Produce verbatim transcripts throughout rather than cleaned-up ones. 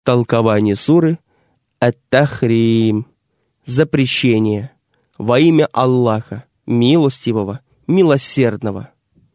Толкование суры Ат-Тахрим. Запрещение. Во имя Аллаха, милостивого, милосердного.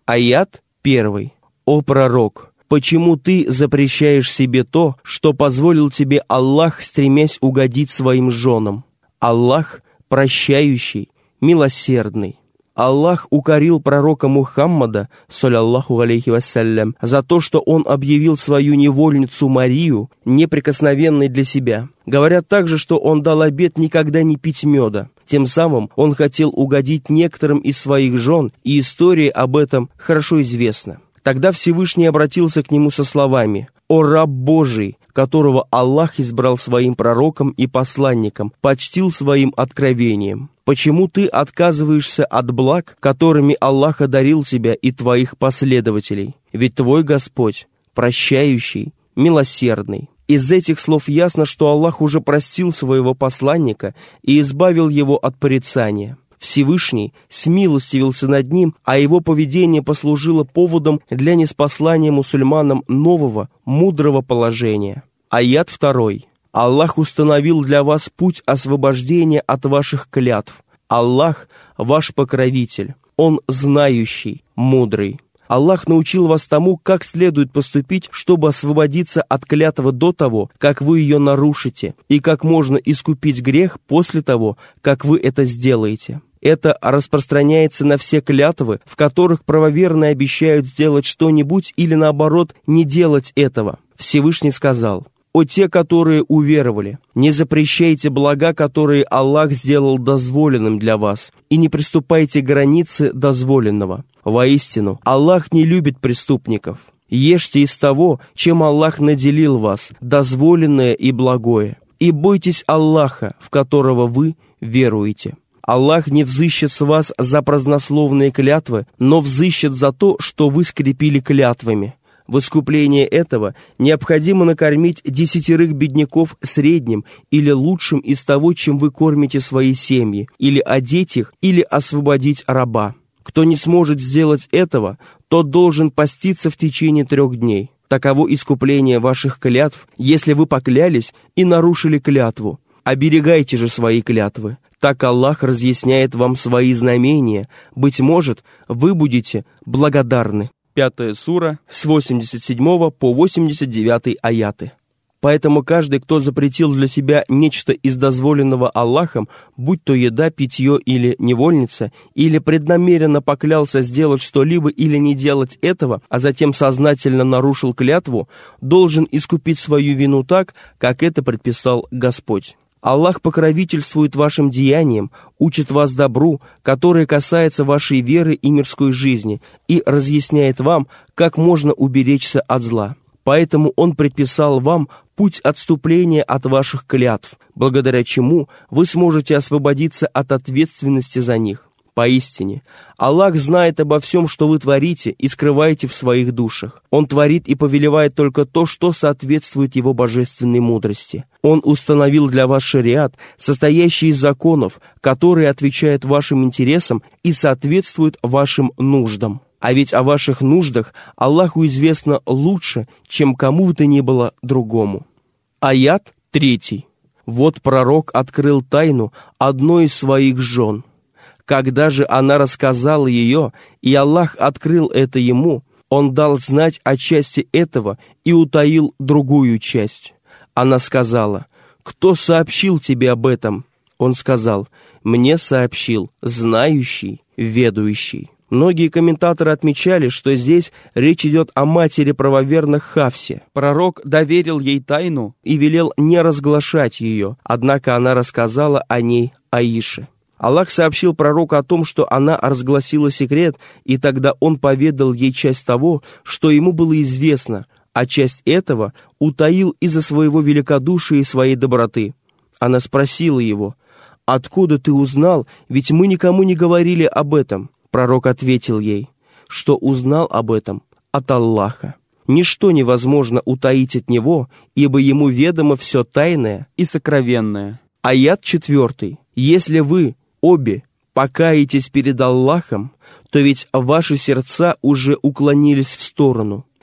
Аят первый. О пророк! Почему ты запрещаешь себе то, что позволил тебе Аллах, стремясь угодить своим женам? Аллах прощающий, милосердный. Аллах укорил пророка Мухаммада, саллаллаху алейхи вассалям, за то, что он объявил свою невольницу Марию неприкосновенной для себя. Говорят также, что он дал обет никогда не пить меда. Тем самым он хотел угодить некоторым из своих жен, и история об этом хорошо известна. Тогда Всевышний обратился к нему со словами: «О раб Божий, которого Аллах избрал своим пророком и посланником, почтил своим откровением. Почему ты отказываешься от благ, которыми Аллах одарил тебя и твоих последователей? Ведь твой Господь прощающий, милосердный». Из этих слов ясно, что Аллах уже простил своего посланника и избавил его от порицания. Всевышний смилостивился над ним, а его поведение послужило поводом для ниспослания мусульманам нового, мудрого положения. Аят второй. Аллах установил для вас путь освобождения от ваших клятв. Аллах ваш покровитель. Он знающий, мудрый. Аллах научил вас тому, как следует поступить, чтобы освободиться от клятвы до того, как вы ее нарушите, и как можно искупить грех после того, как вы это сделаете. Это распространяется на все клятвы, в которых правоверные обещают сделать что-нибудь или, наоборот, не делать этого. Всевышний сказал: «О те, которые уверовали, не запрещайте блага, которые Аллах сделал дозволенным для вас, и не приступайте к границе дозволенного. Воистину, Аллах не любит преступников. Ешьте из того, чем Аллах наделил вас, дозволенное и благое, и бойтесь Аллаха, в которого вы веруете. Аллах не взыщет с вас за празднословные клятвы, но взыщет за то, что вы скрепили клятвами. В искупление этого необходимо накормить десятерых бедняков средним или лучшим из того, чем вы кормите свои семьи, или одеть их, или освободить раба. Кто не сможет сделать этого, тот должен поститься в течение трех дней. Таково искупление ваших клятв, если вы поклялись и нарушили клятву. Оберегайте же свои клятвы. Так Аллах разъясняет вам свои знамения. Быть может, вы будете благодарны». Пятая сура, с восемьдесят седьмого по восемьдесят девятый аяты. Поэтому каждый, кто запретил для себя нечто из дозволенного Аллахом, будь то еда, питье или невольница, или преднамеренно поклялся сделать что-либо или не делать этого, а затем сознательно нарушил клятву, должен искупить свою вину так, как это предписал Господь. Аллах покровительствует вашим деяниям, учит вас добру, которое касается вашей веры и мирской жизни, и разъясняет вам, как можно уберечься от зла. Поэтому Он предписал вам путь отступления от ваших клятв, благодаря чему вы сможете освободиться от ответственности за них. Поистине, Аллах знает обо всем, что вы творите и скрываете в своих душах. Он творит и повелевает только то, что соответствует Его божественной мудрости. Он установил для вас шариат, состоящий из законов, которые отвечают вашим интересам и соответствуют вашим нуждам. А ведь о ваших нуждах Аллаху известно лучше, чем кому бы то ни было другому. Аят третий. Вот пророк открыл тайну одной из своих жен. Когда же она рассказала ее, и Аллах открыл это ему, Он дал знать о части этого и утаил другую часть. Она сказала: «Кто сообщил тебе об этом?» Он сказал: «Мне сообщил знающий, ведущий». Многие комментаторы отмечали, что здесь речь идет о матери правоверных Хавсе. Пророк доверил ей тайну и велел не разглашать ее, однако она рассказала о ней Аише. Аллах сообщил пророку о том, что она разгласила секрет, и тогда он поведал ей часть того, что ему было известно, а часть этого утаил из-за своего великодушия и своей доброты. Она спросила его: «Откуда ты узнал? Ведь мы никому не говорили об этом». Пророк ответил ей, что узнал об этом от Аллаха. Ничто невозможно утаить от Него, ибо Ему ведомо все тайное и сокровенное. Аят четвертый. Если вы обе покаетесь перед Аллахом, то ведь ваши сердца уже уклонились в сторону.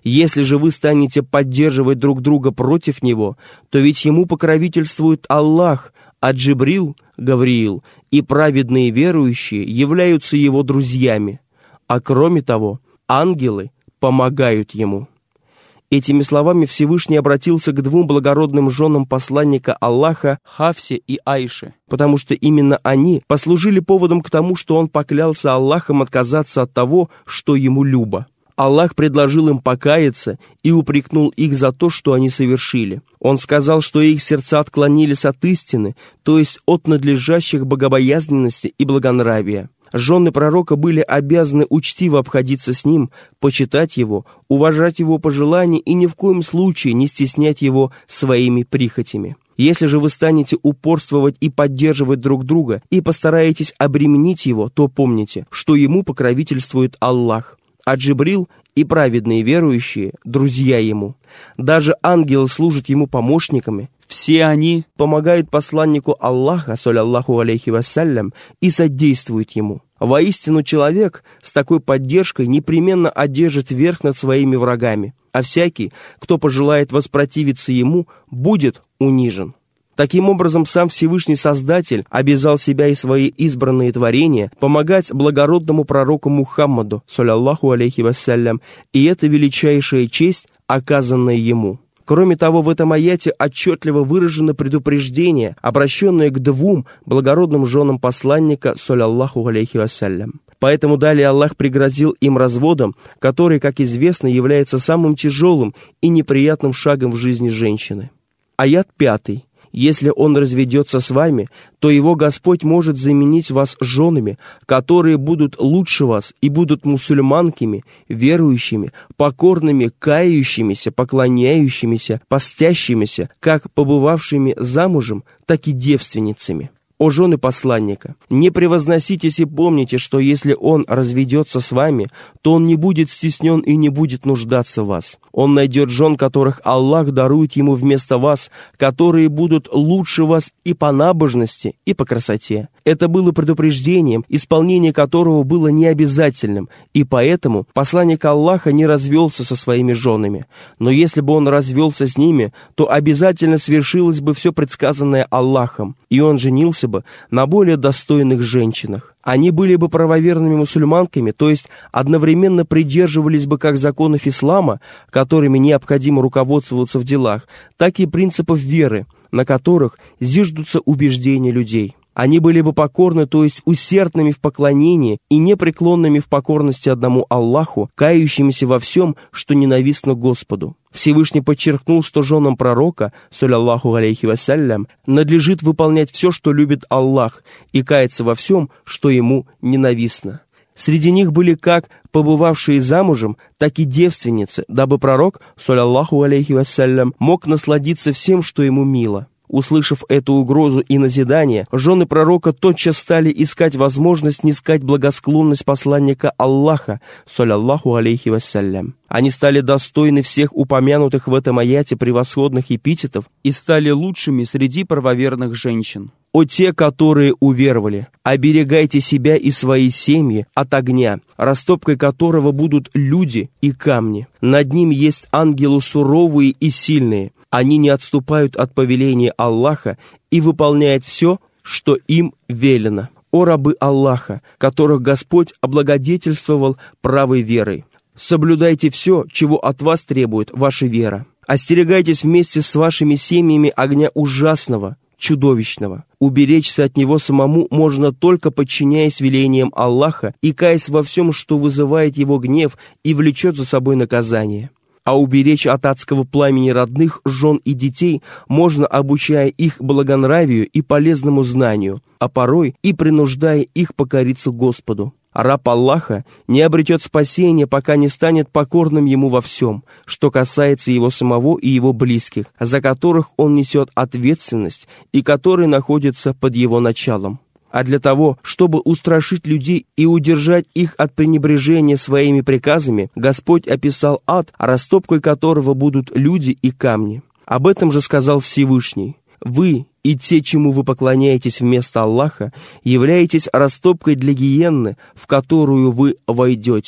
Если же вы станете поддерживать друг друга против него, то ведь ему покровительствует Аллах, а Джибрил, Гавриил и праведные верующие являются его друзьями, а кроме того, ангелы помогают ему». Этими словами Всевышний обратился к двум благородным женам посланника Аллаха, Хафсе и Айше, потому что именно они послужили поводом к тому, что он поклялся Аллахом отказаться от того, что ему любо. Аллах предложил им покаяться и упрекнул их за то, что они совершили. Он сказал, что их сердца отклонились от истины, то есть от надлежащих богобоязненности и благонравия. Жены пророка были обязаны учтиво обходиться с ним, почитать его, уважать его пожелания и ни в коем случае не стеснять его своими прихотями. Если же вы станете упорствовать и поддерживать друг друга и постараетесь обременить его, то помните, что ему покровительствует Аллах, а Джибрил и праведные верующие – друзья ему. Даже ангелы служат ему помощниками. Все они помогают посланнику Аллаха, саллаллаху алейхи вассалям, и содействуют ему. Воистину, человек с такой поддержкой непременно одержит верх над своими врагами, а всякий, кто пожелает воспротивиться ему, будет унижен. Таким образом, сам Всевышний Создатель обязал себя и свои избранные творения помогать благородному пророку Мухаммаду, саллаллаху алейхи вассалям, и это величайшая честь, оказанная ему. Кроме того, в этом аяте отчетливо выражено предупреждение, обращенное к двум благородным женам посланника, саллаллаху алейхи вассалям. Поэтому далее Аллах пригрозил им разводом, который, как известно, является самым тяжелым и неприятным шагом в жизни женщины. Аят пятый. Если он разведется с вами, то его Господь может заменить вас женами, которые будут лучше вас и будут мусульманками, верующими, покорными, кающимися, поклоняющимися, постящимися, как побывавшими замужем, так и девственницами. О жены посланника, не превозноситесь и помните, что если он разведется с вами, то он не будет стеснен и не будет нуждаться в вас. Он найдет жен, которых Аллах дарует ему вместо вас, которые будут лучше вас и по набожности, и по красоте. Это было предупреждением, исполнение которого было необязательным, и поэтому посланник Аллаха не развелся со своими женами. Но если бы он развелся с ними, то обязательно свершилось бы все предсказанное Аллахом, и он женился бы на более достойных женщинах. Они были бы правоверными мусульманками, то есть одновременно придерживались бы как законов ислама, которыми необходимо руководствоваться в делах, так и принципов веры, на которых зиждутся убеждения людей. Они были бы покорны, то есть усердными в поклонении и непреклонными в покорности одному Аллаху, кающимися во всем, что ненавистно Господу. Всевышний подчеркнул, что женам пророка, саллаллаху алейхи вассалям, надлежит выполнять все, что любит Аллах, и каяться во всем, что ему ненавистно. Среди них были как побывавшие замужем, так и девственницы, дабы пророк, саллаллаху алейхи вассалям, мог насладиться всем, что ему мило. Услышав эту угрозу и назидание, жены пророка тотчас стали искать возможность снискать благосклонность посланника Аллаха, саллаллаху алейхи вассалям. Они стали достойны всех упомянутых в этом аяте превосходных эпитетов и стали лучшими среди правоверных женщин. «О те, которые уверовали, оберегайте себя и свои семьи от огня, растопкой которого будут люди и камни. Над ним есть ангелы суровые и сильные. Они не отступают от повеления Аллаха и выполняют все, что им велено. О рабы Аллаха, которых Господь облагодетельствовал правой верой! Соблюдайте все, чего от вас требует ваша вера. Остерегайтесь вместе с вашими семьями огня ужасного, чудовищного. Уберечься от него самому можно только подчиняясь велениям Аллаха и каясь во всем, что вызывает его гнев и влечет за собой наказание. А уберечь от адского пламени родных, жен и детей можно, обучая их благонравию и полезному знанию, а порой и принуждая их покориться Господу. Раб Аллаха не обретет спасения, пока не станет покорным ему во всем, что касается его самого и его близких, за которых он несет ответственность и которые находятся под его началом. А для того, чтобы устрашить людей и удержать их от пренебрежения своими приказами, Господь описал ад, растопкой которого будут люди и камни. Об этом же сказал Всевышний: «Вы и те, чему вы поклоняетесь вместо Аллаха, являетесь растопкой для гиенны, в которую вы войдете».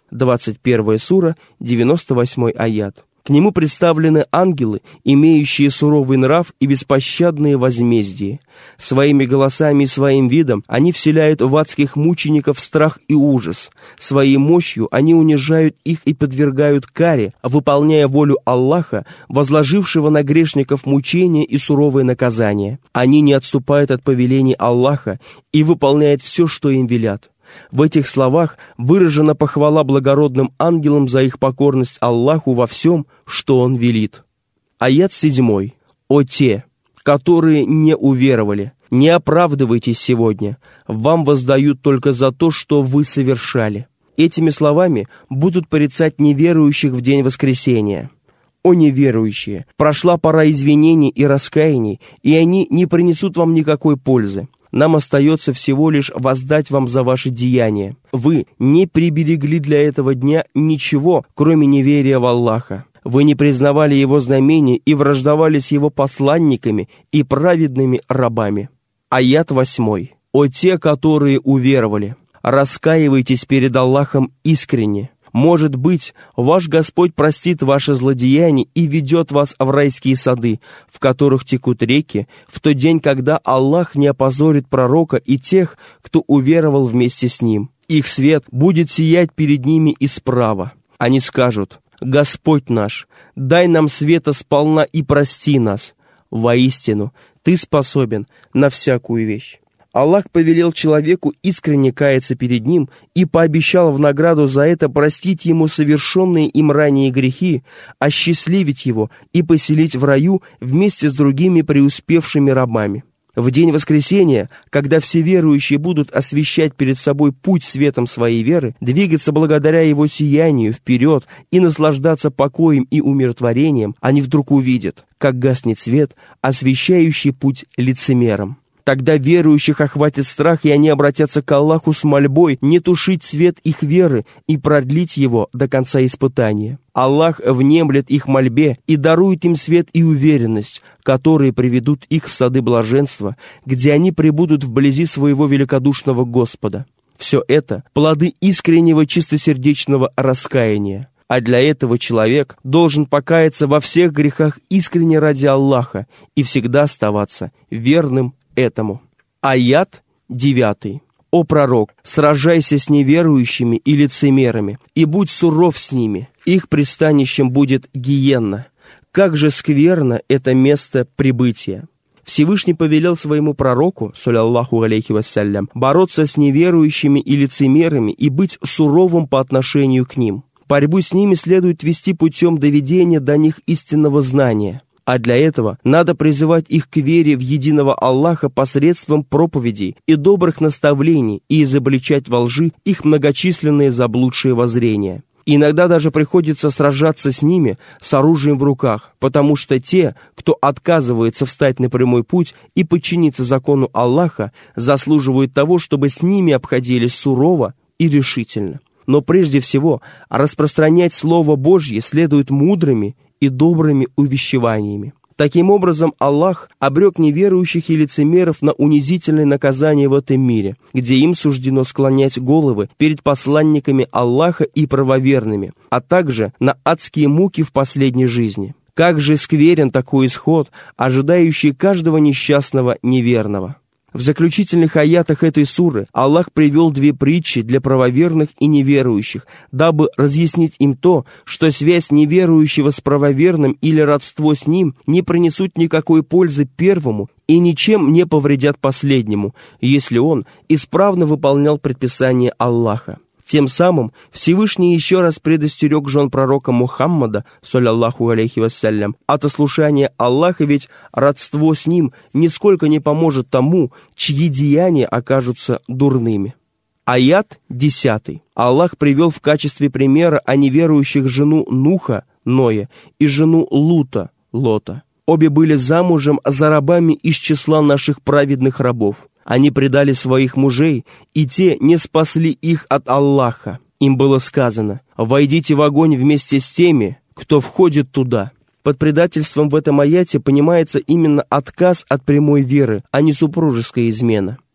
двадцать первая сура, девяносто восьмой аят. К нему представлены ангелы, имеющие суровый нрав и беспощадные возмездия. Своими голосами и своим видом они вселяют в адских мучеников страх и ужас. Своей мощью они унижают их и подвергают каре, выполняя волю Аллаха, возложившего на грешников мучения и суровые наказания. Они не отступают от повелений Аллаха и выполняют все, что им велят. В этих словах выражена похвала благородным ангелам за их покорность Аллаху во всем, что Он велит. Аят седьмой. «О те, которые не уверовали, не оправдывайтесь сегодня, вам воздают только за то, что вы совершали». Этими словами будут порицать неверующих в день воскресения. «О неверующие, прошла пора извинений и раскаяний, и они не принесут вам никакой пользы. Нам остается всего лишь воздать вам за ваши деяния. Вы не приберегли для этого дня ничего, кроме неверия в Аллаха. Вы не признавали Его знамения и враждовали с Его посланниками и праведными рабами». Аят восьмой. «О те, которые уверовали, раскаивайтесь перед Аллахом искренне. Может быть, ваш Господь простит ваше злодеяние и ведет вас в райские сады, в которых текут реки, в тот день, когда Аллах не опозорит пророка и тех, кто уверовал вместе с ним. Их свет будет сиять перед ними и справа. Они скажут: Господь наш, дай нам света сполна и прости нас. Воистину, Ты способен на всякую вещь». Аллах повелел человеку искренне каяться перед Ним и пообещал в награду за это простить ему совершенные им ранее грехи, осчастливить его и поселить в раю вместе с другими преуспевшими рабами. В день воскресения, когда все верующие будут освещать перед собой путь светом своей веры, двигаться благодаря его сиянию вперед и наслаждаться покоем и умиротворением, они вдруг увидят, как гаснет свет, освещающий путь лицемерам. Тогда верующих охватит страх, и они обратятся к Аллаху с мольбой не тушить свет их веры и продлить его до конца испытания. Аллах внемлет их мольбе и дарует им свет и уверенность, которые приведут их в сады блаженства, где они пребудут вблизи своего великодушного Господа. Все это – плоды искреннего чистосердечного раскаяния. А для этого человек должен покаяться во всех грехах искренне ради Аллаха и всегда оставаться верным этому. Аят девятый. «О пророк, сражайся с неверующими и лицемерами, и будь суров с ними, их пристанищем будет гиенна. Как же скверно это место прибытия!» Всевышний повелел своему пророку, саллаллаху алейхи вассалям, бороться с неверующими и лицемерами и быть суровым по отношению к ним. Борьбу с ними следует вести путем доведения до них истинного знания. А для этого надо призывать их к вере в единого Аллаха посредством проповедей и добрых наставлений и изобличать во лжи их многочисленные заблудшие воззрения. Иногда даже приходится сражаться с ними с оружием в руках, потому что те, кто отказывается встать на прямой путь и подчиниться закону Аллаха, заслуживают того, чтобы с ними обходились сурово и решительно. Но прежде всего распространять Слово Божье следует мудрыми и добрыми увещеваниями. Таким образом, Аллах обрек неверующих и лицемеров на унизительное наказание в этом мире, где им суждено склонять головы перед посланниками Аллаха и правоверными, а также на адские муки в последней жизни. Как же скверен такой исход, ожидающий каждого несчастного неверного. В заключительных аятах этой суры Аллах привел две притчи для правоверных и неверующих, дабы разъяснить им то, что связь неверующего с правоверным или родство с ним не принесут никакой пользы первому и ничем не повредят последнему, если он исправно выполнял предписания Аллаха. Тем самым Всевышний еще раз предостерег жен пророка Мухаммада, саллаллаху алейхи вассалям, от ослушания Аллаха, ведь родство с ним нисколько не поможет тому, чьи деяния окажутся дурными. Аят десятый. Аллах привел в качестве примера о неверующих жену Нуха, Ноя, и жену Лута, Лота. Обе были замужем за рабами из числа наших праведных рабов. Они предали своих мужей, и те не спасли их от Аллаха. Им было сказано: «Войдите в огонь вместе с теми, кто входит туда». Под предательством в этом аяте понимается именно отказ от прямой веры, а не супружеская измена.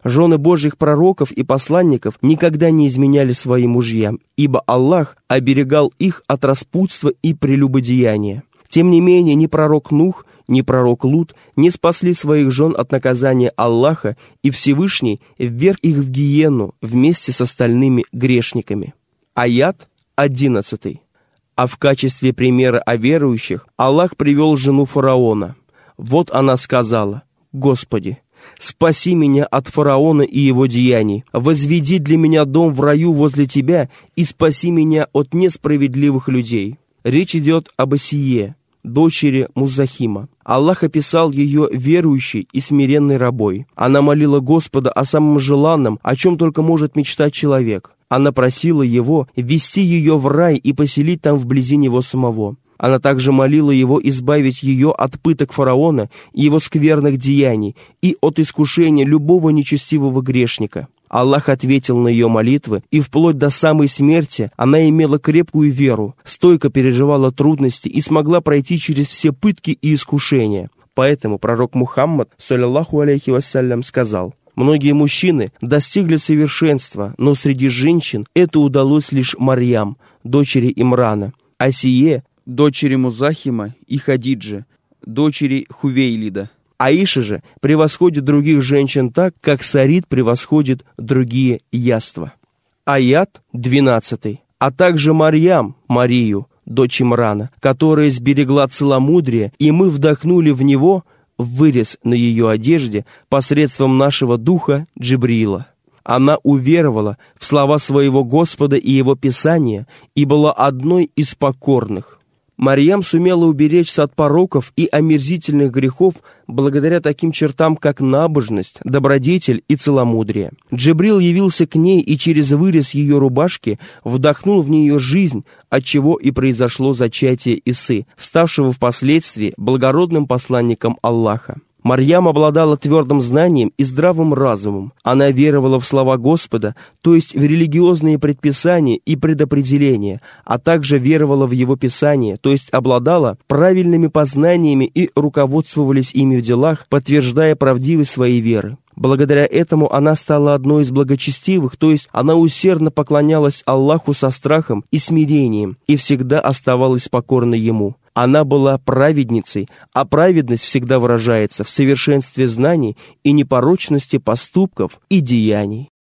Жены Божьих пророков и посланников никогда не изменяли своим мужьям, ибо Аллах оберегал их от распутства и прелюбодеяния. Тем не менее, ни пророк Нух, ни пророк Лут не спасли своих жен от наказания Аллаха, и Всевышний вверг их в гиену вместе с остальными грешниками. Аят одиннадцатый. А в качестве примера о верующих Аллах привел жену фараона. Вот она сказала: «Господи, спаси меня от фараона и его деяний, возведи для меня дом в раю возле тебя и спаси меня от несправедливых людей». Речь идет об Асие, дочери Музахима. Аллах описал ее верующей и смиренной рабой. Она молила Господа о самом желанном, о чем только может мечтать человек. Она просила его ввести ее в рай и поселить там вблизи него самого. Она также молила его избавить ее от пыток фараона и его скверных деяний и от искушения любого нечестивого грешника. Аллах ответил на ее молитвы, и вплоть до самой смерти она имела крепкую веру, стойко переживала трудности и смогла пройти через все пытки и искушения. Поэтому пророк Мухаммад, саллаллаху алейхи вассалям, сказал: «Многие мужчины достигли совершенства, но среди женщин это удалось лишь Марьям, дочери Имрана, Асие, дочери Музахима, и Хадиджи, дочери Хувейлида. Аиша же превосходит других женщин так, как Сарид превосходит другие яства». Аят двенадцатый. «А также Марьям, Марию, дочь Имрана, которая сберегла целомудрие, и мы вдохнули в него вырез на ее одежде посредством нашего духа Джибрила. Она уверовала в слова своего Господа и его Писания и была одной из покорных». Марьям сумела уберечься от пороков и омерзительных грехов благодаря таким чертам, как набожность, добродетель и целомудрие. Джибрил явился к ней и через вырез ее рубашки вдохнул в нее жизнь, отчего и произошло зачатие Исы, ставшего впоследствии благородным посланником Аллаха. Марьям обладала твердым знанием и здравым разумом. Она веровала в слова Господа, то есть в религиозные предписания и предопределения, а также веровала в Его Писание, то есть обладала правильными познаниями и руководствовались ими в делах, подтверждая правдивость своей веры. Благодаря этому она стала одной из благочестивых, то есть она усердно поклонялась Аллаху со страхом и смирением и всегда оставалась покорной Ему. Она была праведницей, а праведность всегда выражается в совершенстве знаний и непорочности поступков и деяний.